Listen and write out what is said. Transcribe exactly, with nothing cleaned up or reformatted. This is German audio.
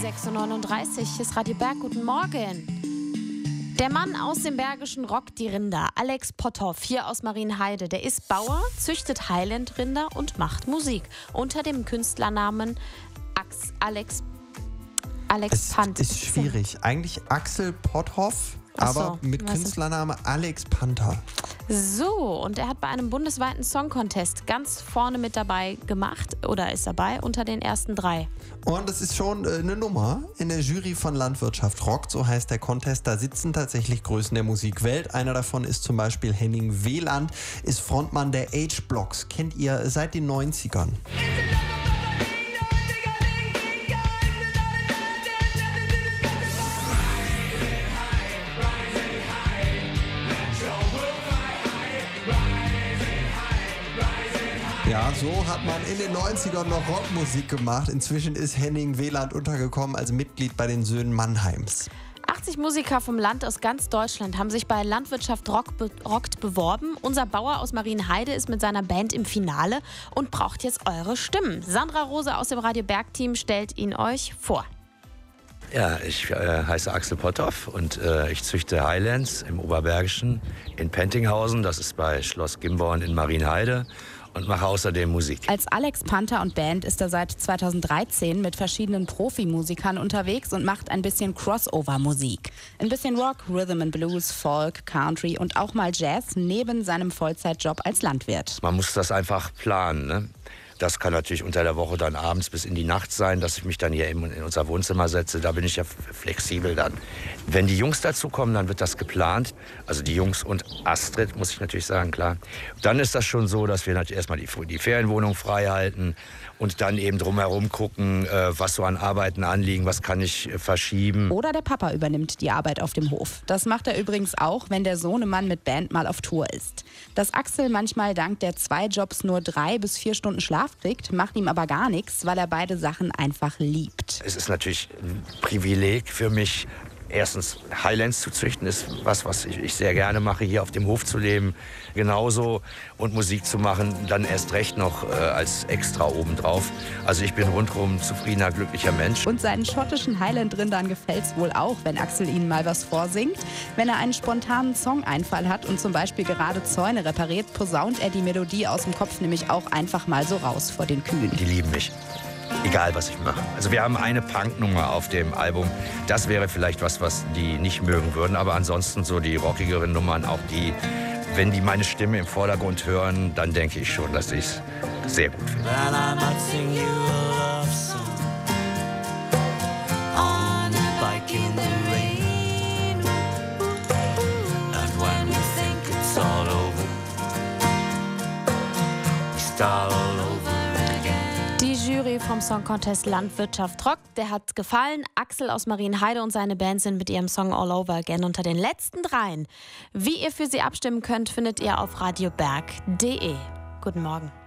sechs Uhr neununddreißig ist Radio Berg. Guten Morgen. Der Mann aus dem Bergischen rockt die Rinder. Alex Potthoff, hier aus Marienheide. Der ist Bauer, züchtet Highland-Rinder und macht Musik. Unter dem Künstlernamen Ax Alex Alex Es Pant. ist schwierig. Eigentlich Axel Potthoff, Ach so, aber mit was ist- Künstlername Alex Panther. So, und er hat bei einem bundesweiten Song-Contest ganz vorne mit dabei gemacht oder ist dabei unter den ersten drei. Und das ist schon äh, eine Nummer in der Jury von Landwirtschaft rockt, so heißt der Contest. Da sitzen tatsächlich Größen der Musikwelt. Einer davon ist zum Beispiel Henning Wieland, ist Frontmann der H-Blocks. Kennt ihr seit den neunzigern. Ja, so hat man in den neunzigern noch Rockmusik gemacht. Inzwischen ist Henning Wieland untergekommen als Mitglied bei den Söhnen Mannheims. achtzig Musiker vom Land aus ganz Deutschland haben sich bei Landwirtschaft Rock be rockt beworben. Unser Bauer aus Marienheide ist mit seiner Band im Finale und braucht jetzt eure Stimmen. Sandra Rose aus dem Radio Berg-Team stellt ihn euch vor. Ja, ich äh, heiße Axel Potthoff und äh, ich züchte Highlands im Oberbergischen in Pentinghausen. Das ist bei Schloss Gimborn in Marienheide. Und mache außerdem Musik. Als Alex Panther und Band ist er seit zweitausenddreizehn mit verschiedenen Profimusikern unterwegs und macht ein bisschen Crossover-Musik. Ein bisschen Rock, Rhythm and Blues, Folk, Country und auch mal Jazz neben seinem Vollzeitjob als Landwirt. Man muss das einfach planen, ne? Das kann natürlich unter der Woche dann abends bis in die Nacht sein, dass ich mich dann hier in unser Wohnzimmer setze. Da bin ich ja flexibel dann. Wenn die Jungs dazu kommen, dann wird das geplant. Also die Jungs und Astrid, muss ich natürlich sagen, klar. Dann ist das schon so, dass wir natürlich erstmal die, die Ferienwohnung frei halten und dann eben drumherum gucken, was so an Arbeiten anliegen, was kann ich verschieben. Oder der Papa übernimmt die Arbeit auf dem Hof. Das macht er übrigens auch, wenn der Sohnemann mit Band mal auf Tour ist. Dass Axel manchmal dank der zwei Jobs nur drei bis vier Stunden Schlaf kriegt, macht ihm aber gar nichts, weil er beide Sachen einfach liebt. Es ist natürlich ein Privileg für mich, erstens Highlands zu züchten, ist was, was ich, ich sehr gerne mache, hier auf dem Hof zu leben, genauso, und Musik zu machen, dann erst recht noch äh, als extra obendrauf. Also ich bin rundherum zufriedener, glücklicher Mensch. Und seinen schottischen Highland-Rindern gefällt's wohl auch, wenn Axel ihnen mal was vorsingt. Wenn er einen spontanen Song-Einfall hat und zum Beispiel gerade Zäune repariert, posaunt er die Melodie aus dem Kopf nämlich auch einfach mal so raus vor den Kühen. Die lieben mich. Egal, was ich mache. Also wir haben eine Punknummer auf dem Album. Das wäre vielleicht was, was die nicht mögen würden. Aber ansonsten so die rockigeren Nummern, auch die, wenn die meine Stimme im Vordergrund hören, dann denke ich schon, dass ich es sehr gut finde. Die Jury vom Song Contest Landwirtschaft rockt, der hat gefallen. Axel aus Marienheide und seine Band sind mit ihrem Song All Over Again unter den letzten dreien. Wie ihr für sie abstimmen könnt, findet ihr auf radioberg punkt de. Guten Morgen.